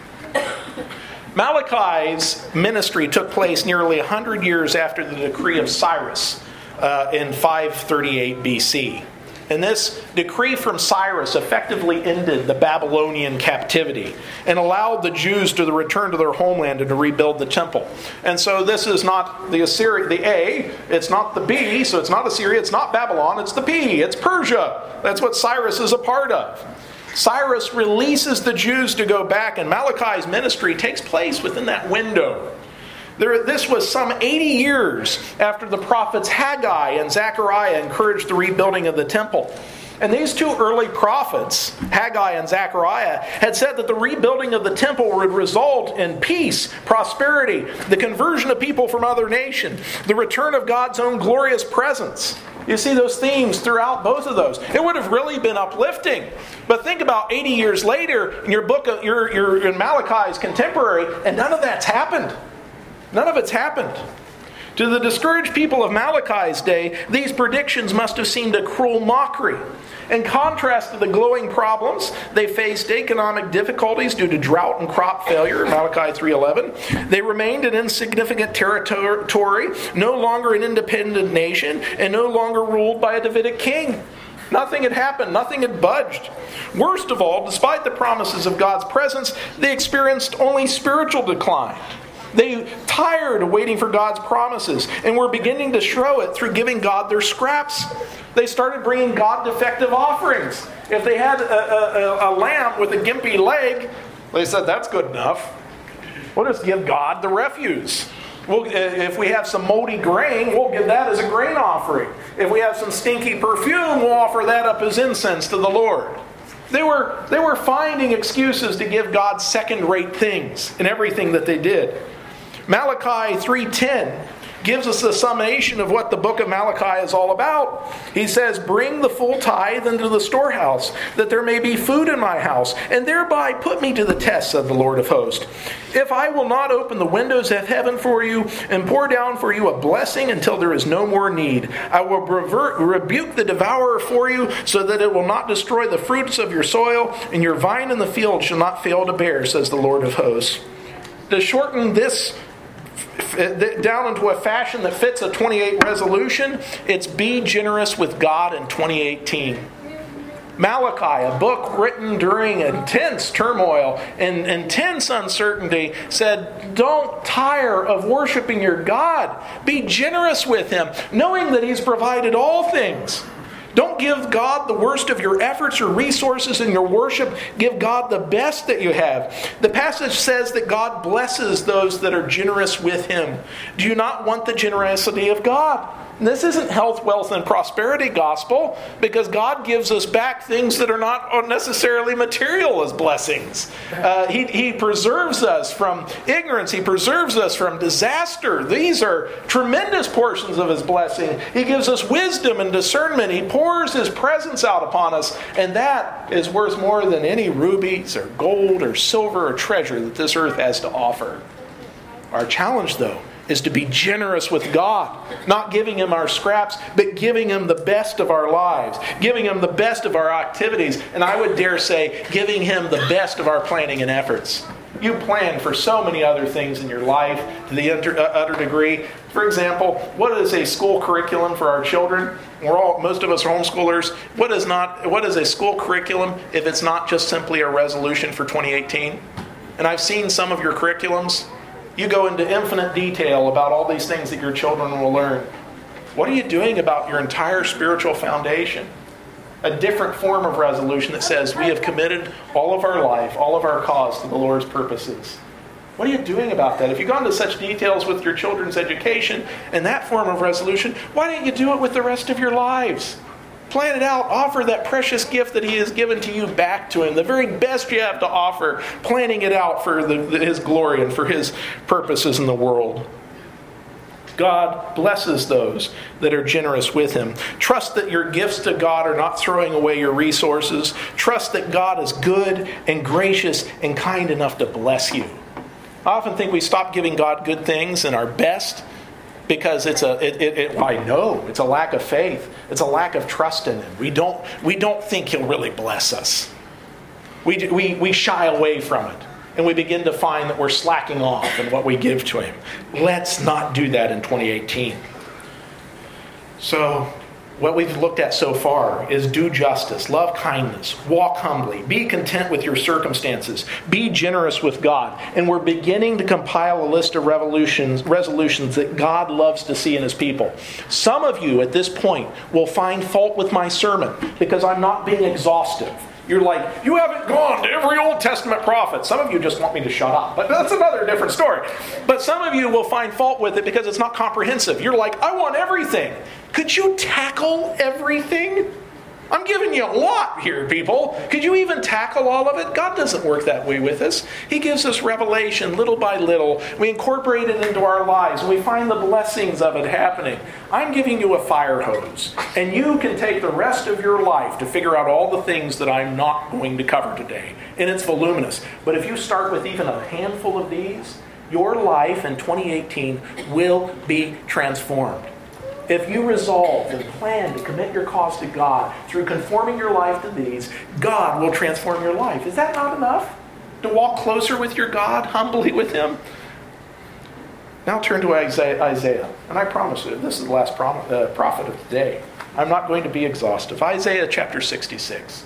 Malachi's ministry took place nearly one hundred years after the decree of Cyrus uh, in five thirty-eight B C. And this decree from Cyrus effectively ended the Babylonian captivity and allowed the Jews to return to their homeland and to rebuild the temple. And so this is not the Assyria, the A, it's not the B, so it's not Assyria, it's not Babylon, it's the P, it's Persia. That's what Cyrus is a part of. Cyrus releases the Jews to go back, and Malachi's ministry takes place within that window. There, this was some eighty years after the prophets Haggai and Zechariah encouraged the rebuilding of the temple. And these two early prophets, Haggai and Zechariah, had said that the rebuilding of the temple would result in peace, prosperity, the conversion of people from other nations, the return of God's own glorious presence. You see those themes throughout both of those. It would have really been uplifting. But think about eighty years later, in your book, of, you're, you're in Malachi's contemporary, and none of that's happened. None of it's happened. To the discouraged people of Malachi's day, these predictions must have seemed a cruel mockery. In contrast to the glowing problems, they faced economic difficulties due to drought and crop failure, Malachi three eleven. They remained an insignificant territory, no longer an independent nation, and no longer ruled by a Davidic king. Nothing had happened. Nothing had budged. Worst of all, despite the promises of God's presence, they experienced only spiritual decline. They tired of waiting for God's promises and were beginning to show it through giving God their scraps. They started bringing God defective offerings. If they had a, a, a lamb with a gimpy leg, they said, that's good enough. We'll just give God the refuse. We'll, if we have some moldy grain, we'll give that as a grain offering. If we have some stinky perfume, we'll offer that up as incense to the Lord. They were, they were finding excuses to give God second-rate things in everything that they did. Malachi three ten gives us a summation of what the book of Malachi is all about. He says, bring the full tithe into the storehouse, that there may be food in my house, and thereby put me to the test, said the Lord of hosts. If I will not open the windows of heaven for you, and pour down for you a blessing until there is no more need, I will revert, rebuke the devourer for you, so that it will not destroy the fruits of your soil, and your vine in the field shall not fail to bear, says the Lord of hosts. To shorten this down into a fashion that fits a twenty-eight resolution, it's be generous with God in twenty eighteen. Malachi, a book written during intense turmoil and intense uncertainty, said, don't tire of worshiping your God. Be generous with Him, knowing that He's provided all things. Don't give God the worst of your efforts or resources in your worship. Give God the best that you have. The passage says that God blesses those that are generous with Him. Do you not want the generosity of God? And this isn't health, wealth, and prosperity gospel, because God gives us back things that are not necessarily material as blessings. Uh, he, he preserves us from ignorance. He preserves us from disaster. These are tremendous portions of His blessing. He gives us wisdom and discernment. He pours His presence out upon us, and that is worth more than any rubies or gold or silver or treasure that this earth has to offer. Our challenge, though, is to be generous with God, not giving Him our scraps, but giving Him the best of our lives, giving Him the best of our activities, and I would dare say, giving Him the best of our planning and efforts. You plan for so many other things in your life to the utter, uh, utter degree. For example, what is a school curriculum for our children? We're all, most of us are homeschoolers. What is not? What is a school curriculum if it's not just simply a resolution for twenty eighteen? And I've seen some of your curriculums. You go into infinite detail about all these things that your children will learn. What are you doing about your entire spiritual foundation? A different form of resolution that says we have committed all of our life, all of our cause to the Lord's purposes. What are you doing about that? If you've gone into such details with your children's education and that form of resolution, why don't you do it with the rest of your lives? Plan it out. Offer that precious gift that He has given to you back to Him. The very best you have to offer. Planning it out for the, the, His glory and for His purposes in the world. God blesses those that are generous with Him. Trust that your gifts to God are not throwing away your resources. Trust that God is good and gracious and kind enough to bless you. I often think we stop giving God good things and our best because it's a, it, it, it, I know, it's a lack of faith. It's a lack of trust in Him. We don't, we don't think He'll really bless us. We, we, we shy away from it. And we begin to find that we're slacking off in what we give to Him. Let's not do that in twenty eighteen. So, what we've looked at so far is do justice, love kindness, walk humbly, be content with your circumstances, be generous with God. And we're beginning to compile a list of resolutions, resolutions that God loves to see in His people. Some of you at this point will find fault with my sermon because I'm not being exhaustive. You're like, you haven't gone to every Old Testament prophet. Some of you just want me to shut up. But that's another different story. But some of you will find fault with it because it's not comprehensive. You're like, I want everything. Could you tackle everything? I'm giving you a lot here, people. Could you even tackle all of it? God doesn't work that way with us. He gives us revelation little by little. We incorporate it into our lives, and we find the blessings of it happening. I'm giving you a fire hose, and you can take the rest of your life to figure out all the things that I'm not going to cover today. And it's voluminous. But if you start with even a handful of these, your life in twenty eighteen will be transformed. If you resolve and plan to commit your cause to God through conforming your life to these, God will transform your life. Is that not enough? To walk closer with your God, humbly with Him? Now turn to Isaiah. And I promise you, this is the last prophet of the day. I'm not going to be exhaustive. Isaiah chapter sixty-six.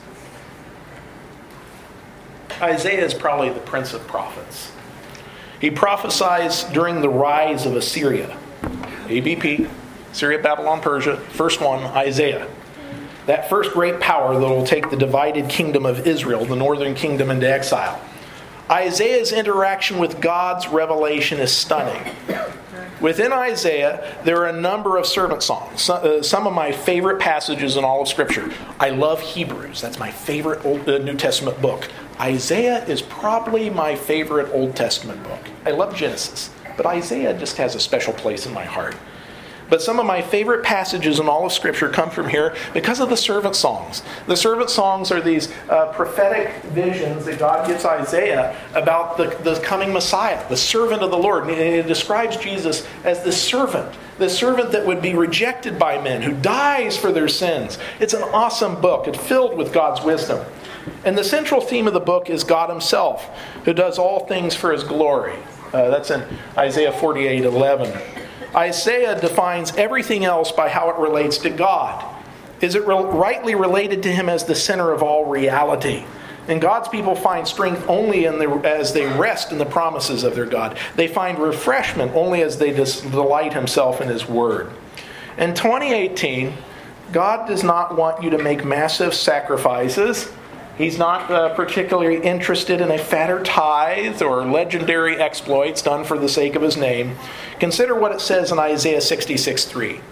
Isaiah is probably the prince of prophets. He prophesies during the rise of Assyria. A B P. Syria, Babylon, Persia. First one, Isaiah. That first great power that will take the divided kingdom of Israel, the northern kingdom, into exile. Isaiah's interaction with God's revelation is stunning. Within Isaiah, there are a number of servant songs. Some of my favorite passages in all of Scripture. I love Hebrews. That's my favorite Old, uh, New Testament book. Isaiah is probably my favorite Old Testament book. I love Genesis, but Isaiah just has a special place in my heart. But some of my favorite passages in all of Scripture come from here because of the servant songs. The servant songs are these uh, prophetic visions that God gives Isaiah about the, the coming Messiah, the servant of the Lord. And it describes Jesus as the servant, the servant that would be rejected by men, who dies for their sins. It's an awesome book. It's filled with God's wisdom. And the central theme of the book is God Himself, who does all things for His glory. Uh, that's in Isaiah forty-eight eleven. Isaiah defines everything else by how it relates to God. Is it re- rightly related to Him as the center of all reality? And God's people find strength only in the, as they rest in the promises of their God. They find refreshment only as they dis- delight Himself in His Word. In twenty eighteen, God does not want you to make massive sacrifices. He's not uh, particularly interested in a fatter tithe or legendary exploits done for the sake of His name. Consider what it says in Isaiah sixty-six three.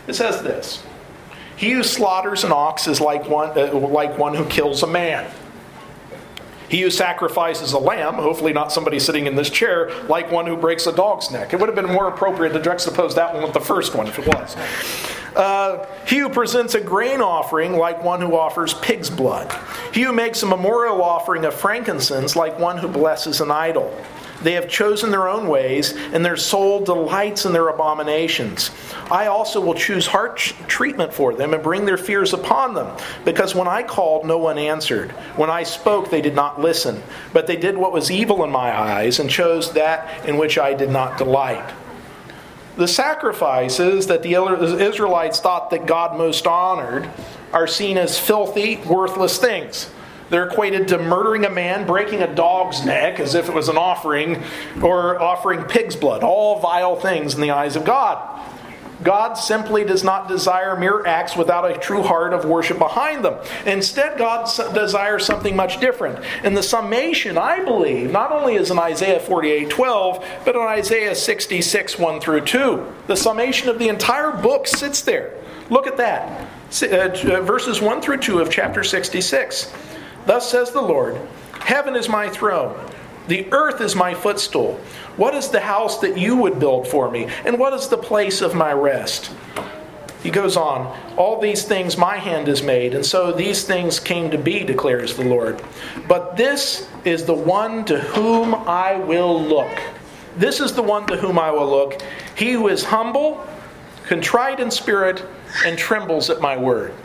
It says this: "He who slaughters an ox is like one, uh, like one who kills a man. He who sacrifices a lamb," hopefully not somebody sitting in this chair, "like one who breaks a dog's neck." It would have been more appropriate to juxtapose that one with the first one if it was. Uh, "he who presents a grain offering like one who offers pig's blood. He who makes a memorial offering of frankincense like one who blesses an idol. They have chosen their own ways, and their soul delights in their abominations. I also will choose harsh treatment for them and bring their fears upon them, because when I called, no one answered. When I spoke, they did not listen. But they did what was evil in my eyes and chose that in which I did not delight." The sacrifices that the Israelites thought that God most honored are seen as filthy, worthless things. They're equated to murdering a man, breaking a dog's neck as if it was an offering, or offering pig's blood. All vile things in the eyes of God. God simply does not desire mere acts without a true heart of worship behind them. Instead, God desires something much different. And the summation, I believe, not only is in Isaiah forty-eight twelve, but in Isaiah sixty-six one through two. The summation of the entire book sits there. Look at that. Verses one through two of chapter sixty-six. "Thus says the Lord, heaven is my throne, the earth is my footstool. What is the house that you would build for me? And what is the place of my rest?" He goes on, "All these things my hand has made, and so these things came to be, declares the Lord. But this is the one to whom I will look. This is the one to whom I will look. He who is humble, contrite in spirit, and trembles at my word."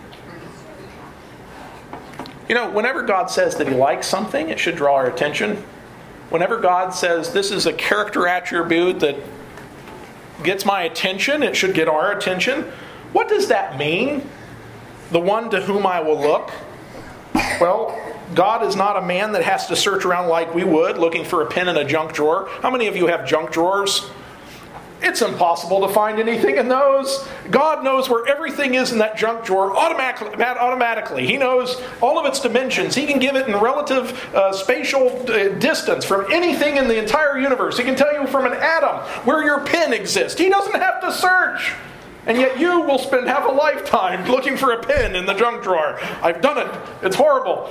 You know, whenever God says that He likes something, it should draw our attention. Whenever God says this is a character attribute that gets my attention, it should get our attention. What does that mean? The one to whom I will look? Well, God is not a man that has to search around like we would, looking for a pin in a junk drawer. How many of you have junk drawers? It's impossible to find anything in those. God knows where everything is in that junk drawer automatically. automatically. He knows all of its dimensions. He can give it in relative uh, spatial uh, distance from anything in the entire universe. He can tell you from an atom where your pin exists. He doesn't have to search. And yet you will spend half a lifetime looking for a pin in the junk drawer. I've done it. It's horrible.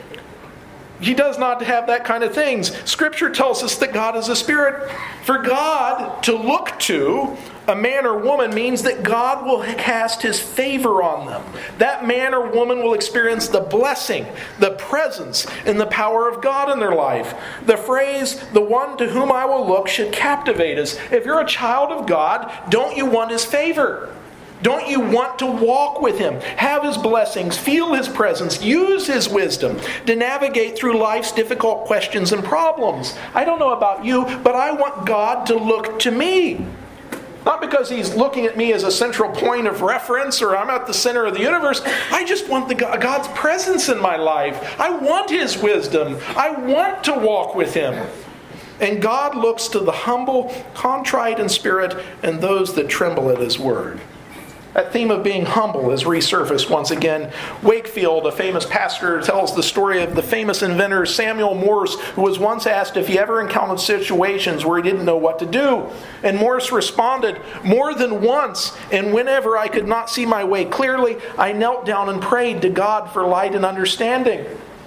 He does not have that kind of things. Scripture tells us that God is a spirit. For God to look to a man or woman means that God will cast His favor on them. That man or woman will experience the blessing, the presence, and the power of God in their life. The phrase, "the one to whom I will look," should captivate us. If you're a child of God, don't you want His favor? Don't you want to walk with Him, have His blessings, feel His presence, use His wisdom to navigate through life's difficult questions and problems? I don't know about you, but I want God to look to me. Not because He's looking at me as a central point of reference or I'm at the center of the universe. I just want the God's presence in my life. I want His wisdom. I want to walk with Him. And God looks to the humble, contrite in spirit, and those that tremble at His word. That theme of being humble is resurfaced once again. Wakefield, a famous pastor, tells the story of the famous inventor Samuel Morse, who was once asked if he ever encountered situations where he didn't know what to do. And Morse responded, "More than once, and whenever I could not see my way clearly, I knelt down and prayed to God for light and understanding."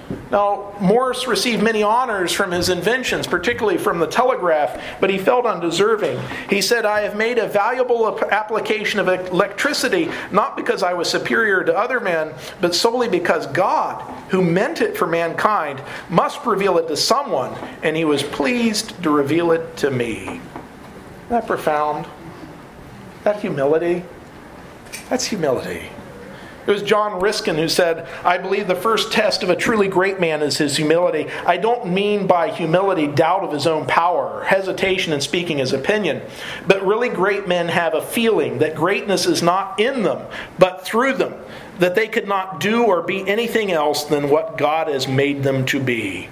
Now, Morse received many honors from his inventions, particularly from the telegraph, but he felt undeserving. He said, "I have made a valuable application of electricity, not because I was superior to other men, but solely because God, who meant it for mankind, must reveal it to someone, and He was pleased to reveal it to me." Isn't that profound? That humility? That's humility. It was John Riskin who said, "I believe the first test of a truly great man is his humility. I don't mean by humility doubt of his own power or hesitation in speaking his opinion. But really great men have a feeling that greatness is not in them, but through them, that they could not do or be anything else than what God has made them to be."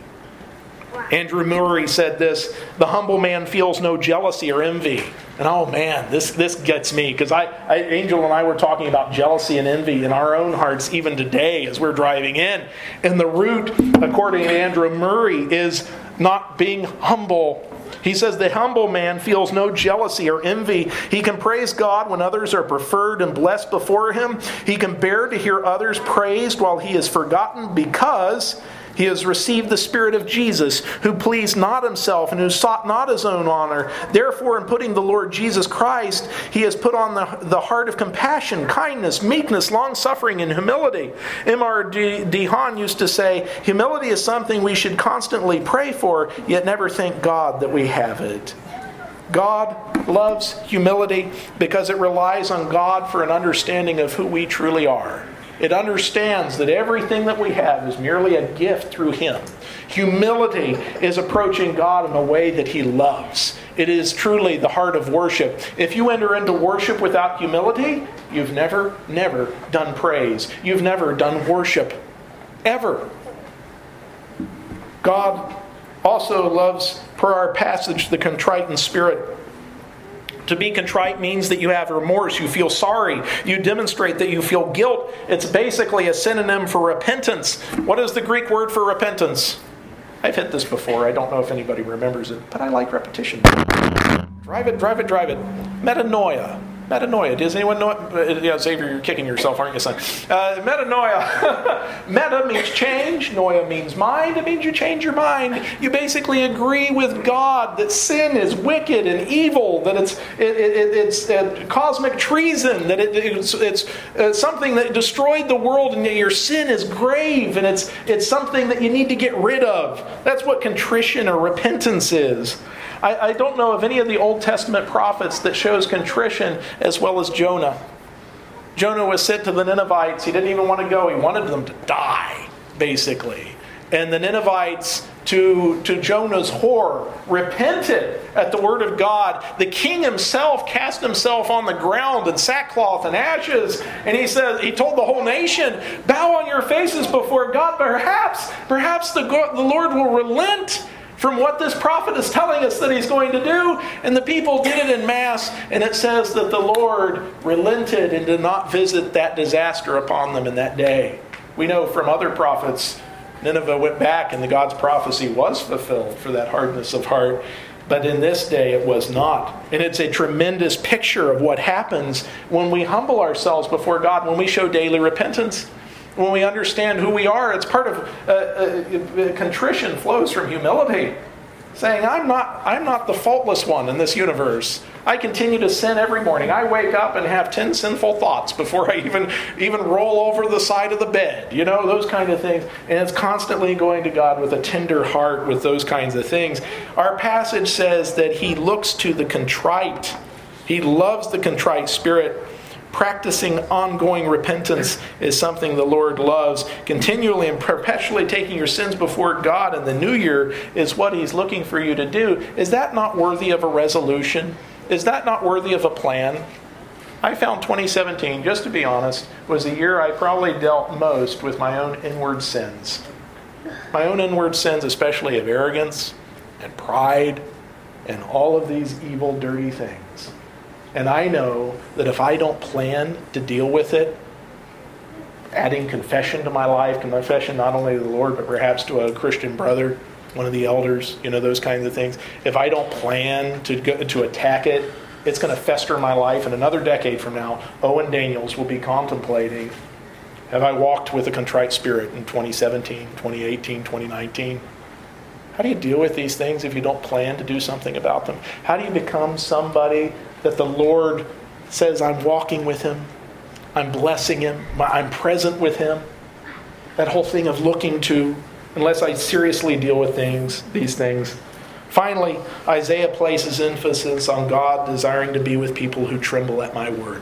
Andrew Murray said this, "The humble man feels no jealousy or envy." And oh man, this, this gets me, because I, I, Angel and I were talking about jealousy and envy in our own hearts even today as we're driving in. And the root, according to Andrew Murray, is not being humble He says the humble man feels no jealousy or envy. He can praise God when others are preferred and blessed before him. He can bear to hear others praised while he is forgotten, because he has received the Spirit of Jesus, who pleased not himself and who sought not his own honor. Therefore, in putting the Lord Jesus Christ, he has put on the, the heart of compassion, kindness, meekness, long-suffering, and humility. M R D Hahn used to say, humility is something we should constantly pray for, yet never thank God that we have it. God loves humility because it relies on God for an understanding of who we truly are. It understands that everything that we have is merely a gift through Him. Humility is approaching God in a way that He loves. It is truly the heart of worship. If you enter into worship without humility, you've never, never done praise. You've never done worship. Ever. God also loves, per our passage, the contrite in spirit. To be contrite means that you have remorse, you feel sorry, you demonstrate that you feel guilt. It's basically a synonym for repentance. What is the Greek word for repentance? I've hit this before. I don't know if anybody remembers it, but I like repetition. Drive it, drive it, drive it. Metanoia. Metanoia. Does anyone know it? Yeah, Xavier, you're kicking yourself, aren't you, son? Uh, metanoia. Meta means change. Noia means mind. It means you change your mind. You basically agree with God that sin is wicked and evil, that it's it, it, it's uh, cosmic treason, that it, it's, it's uh, something that destroyed the world, and your sin is grave, and it's it's something that you need to get rid of. That's what contrition or repentance is. I, I don't know of any of the Old Testament prophets that shows contrition as well as Jonah. Jonah was sent to the Ninevites. He didn't even want to go. He wanted them to die, basically. And the Ninevites, to, to Jonah's horror, repented at the word of God. The king himself cast himself on the ground in sackcloth and ashes. And he said, he told the whole nation, bow on your faces before God. Perhaps, perhaps the, the Lord will relent from what this prophet is telling us that he's going to do. And the people did it in mass. And it says that the Lord relented and did not visit that disaster upon them in that day. We know from other prophets, Nineveh went back and the God's prophecy was fulfilled for that hardness of heart. But in this day it was not. And it's a tremendous picture of what happens when we humble ourselves before God, when we show daily repentance. When we understand who we are, it's part of uh, uh, contrition flows from humility. Saying, I'm not, I'm not the faultless one in this universe. I continue to sin every morning. I wake up and have ten sinful thoughts before I even, even roll over the side of the bed. You know, those kind of things. And it's constantly going to God with a tender heart with those kinds of things. Our passage says that He looks to the contrite. He loves the contrite spirit. Practicing ongoing repentance is something the Lord loves. Continually and perpetually taking your sins before God in the new year is what He's looking for you to do. Is that not worthy of a resolution? Is that not worthy of a plan? I found twenty seventeen, just to be honest, was the year I probably dealt most with my own inward sins. My own inward sins, especially of arrogance and pride and all of these evil, dirty things. And I know that if I don't plan to deal with it, adding confession to my life, confession not only to the Lord, but perhaps to a Christian brother, one of the elders, you know, those kinds of things. If I don't plan to go, to attack it, it's going to fester in my life. And another decade from now, Owen Daniels will be contemplating, have I walked with a contrite spirit in twenty seventeen, twenty eighteen, twenty nineteen? How do you deal with these things if you don't plan to do something about them? How do you become somebody that the Lord says, I'm walking with Him, I'm blessing Him, I'm present with Him? That whole thing of looking to, unless I seriously deal with things, these things. Finally, Isaiah places emphasis on God desiring to be with people who tremble at my word.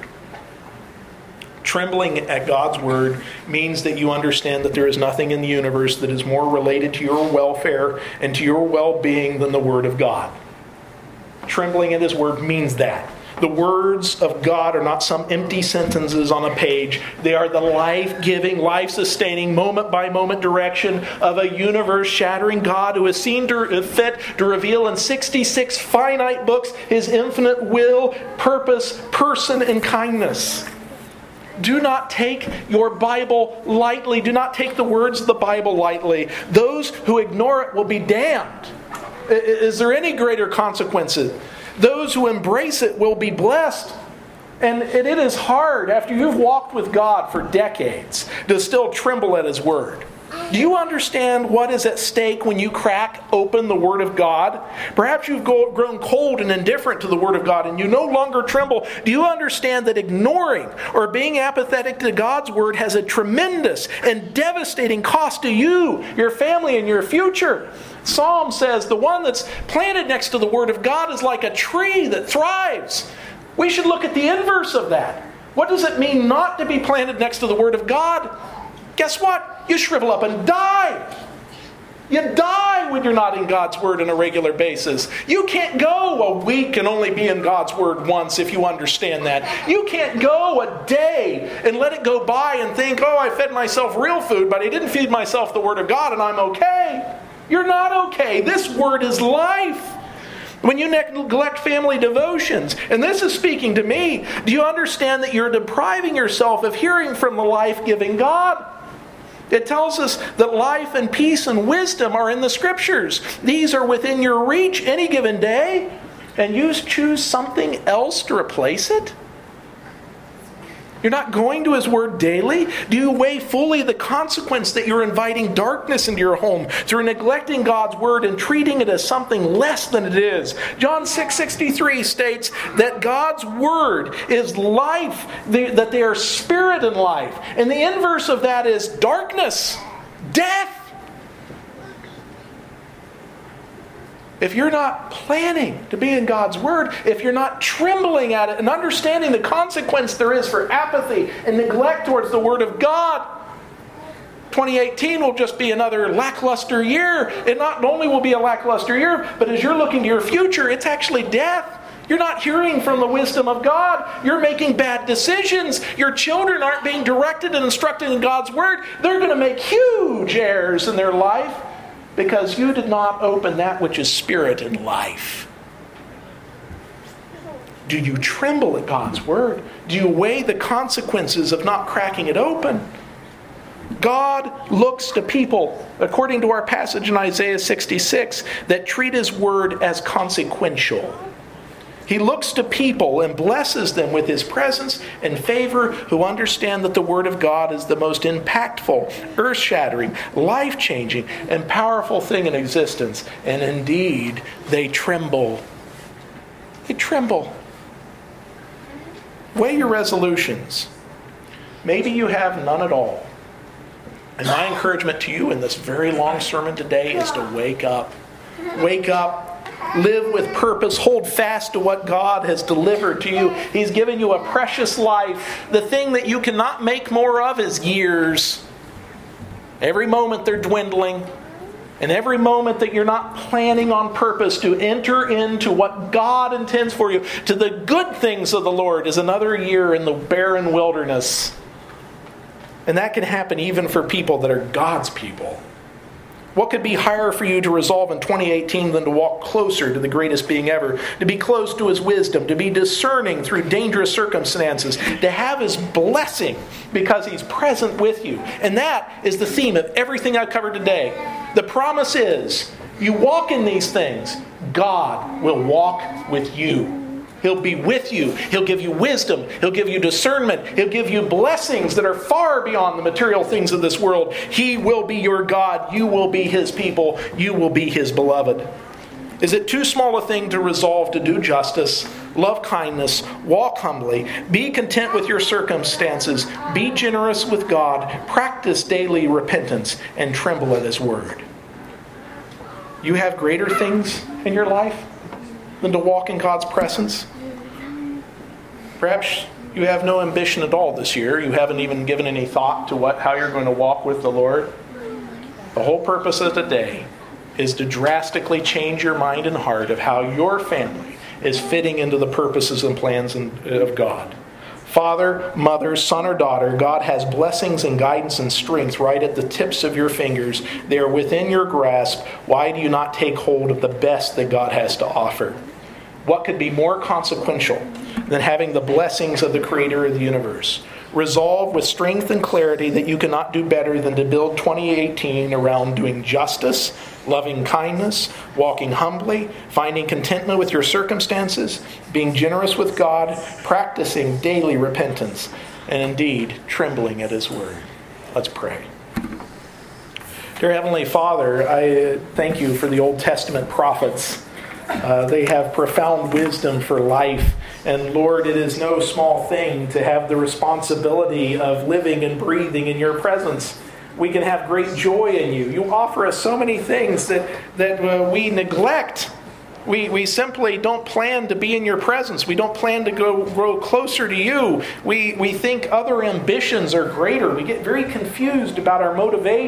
Trembling at God's word means that you understand that there is nothing in the universe that is more related to your welfare and to your well-being than the word of God. Trembling at His word means that. The words of God are not some empty sentences on a page. They are the life-giving, life-sustaining, moment-by-moment direction of a universe-shattering God who has seen to, fit to reveal in sixty-six finite books His infinite will, purpose, person, and kindness. Do not take your Bible lightly. Do not take the words of the Bible lightly. Those who ignore it will be damned. Is there any greater consequences? Those who embrace it will be blessed. And it is hard, after you've walked with God for decades, to still tremble at His Word. Do you understand what is at stake when you crack open the Word of God? Perhaps you've grown cold and indifferent to the Word of God and you no longer tremble. Do you understand that ignoring or being apathetic to God's Word has a tremendous and devastating cost to you, your family, and your future? Psalm says the one that's planted next to the Word of God is like a tree that thrives. We should look at the inverse of that. What does it mean not to be planted next to the Word of God? Guess what? You shrivel up and die. You die when you're not in God's Word on a regular basis. You can't go a week and only be in God's Word once if you understand that. You can't go a day and let it go by and think, oh, I fed myself real food, but I didn't feed myself the Word of God and I'm okay. You're not okay. This Word is life. When you neglect family devotions, and this is speaking to me, do you understand that you're depriving yourself of hearing from the life-giving God? It tells us that life and peace and wisdom are in the Scriptures. These are within your reach any given day, and you choose something else to replace it? You're not going to His Word daily? Do you weigh fully the consequence that you're inviting darkness into your home through neglecting God's Word and treating it as something less than it is? John six sixty-three states that God's Word is life, that they are spirit and life. And the inverse of that is darkness, death. If you're not planning to be in God's Word, if you're not trembling at it and understanding the consequence there is for apathy and neglect towards the Word of God, twenty eighteen will just be another lackluster year. It not only will be a lackluster year, but as you're looking to your future, it's actually death. You're not hearing from the wisdom of God. You're making bad decisions. Your children aren't being directed and instructed in God's Word. They're going to make huge errors in their life, because you did not open that which is spirit and life. Do you tremble at God's Word? Do you weigh the consequences of not cracking it open? God looks to people, according to our passage in Isaiah sixty-six, that treat His Word as consequential. He looks to people and blesses them with His presence and favor who understand that the Word of God is the most impactful, earth-shattering, life-changing, and powerful thing in existence. And indeed, they tremble. They tremble. Weigh your resolutions. Maybe you have none at all. And my encouragement to you in this very long sermon today is to wake up. Wake up. Live with purpose. Hold fast to what God has delivered to you. He's given you a precious life. The thing that you cannot make more of is years. Every moment they're dwindling. And every moment that you're not planning on purpose to enter into what God intends for you, to the good things of the Lord, is another year in the barren wilderness. And that can happen even for people that are God's people. What could be higher for you to resolve in twenty eighteen than to walk closer to the greatest being ever? To be close to His wisdom, to be discerning through dangerous circumstances, to have His blessing because He's present with you. And that is the theme of everything I've covered today. The promise is, you walk in these things, God will walk with you. He'll be with you. He'll give you wisdom. He'll give you discernment. He'll give you blessings that are far beyond the material things of this world. He will be your God. You will be His people. You will be His beloved. Is it too small a thing to resolve to do justice, love kindness, walk humbly, be content with your circumstances, be generous with God, practice daily repentance, and tremble at His Word? You have greater things in your life than to walk in God's presence? Perhaps you have no ambition at all this year. You haven't even given any thought to what how you're going to walk with the Lord. The whole purpose of today is to drastically change your mind and heart of how your family is fitting into the purposes and plans of God. Father, mother, son, or daughter, God has blessings and guidance and strength right at the tips of your fingers. They are within your grasp. Why do you not take hold of the best that God has to offer? What could be more consequential than having the blessings of the Creator of the universe? Resolve with strength and clarity that you cannot do better than to build twenty eighteen around doing justice, loving kindness, walking humbly, finding contentment with your circumstances, being generous with God, practicing daily repentance, and indeed trembling at His word. Let's pray. Dear Heavenly Father, I thank you for the Old Testament prophets. Uh, they have profound wisdom for life. And Lord, it is no small thing to have the responsibility of living and breathing in your presence. We can have great joy in you. You offer us so many things that, that uh, we neglect. We, we simply don't plan to be in your presence. We don't plan to go grow closer to you. We, we think other ambitions are greater. We get very confused about our motivation.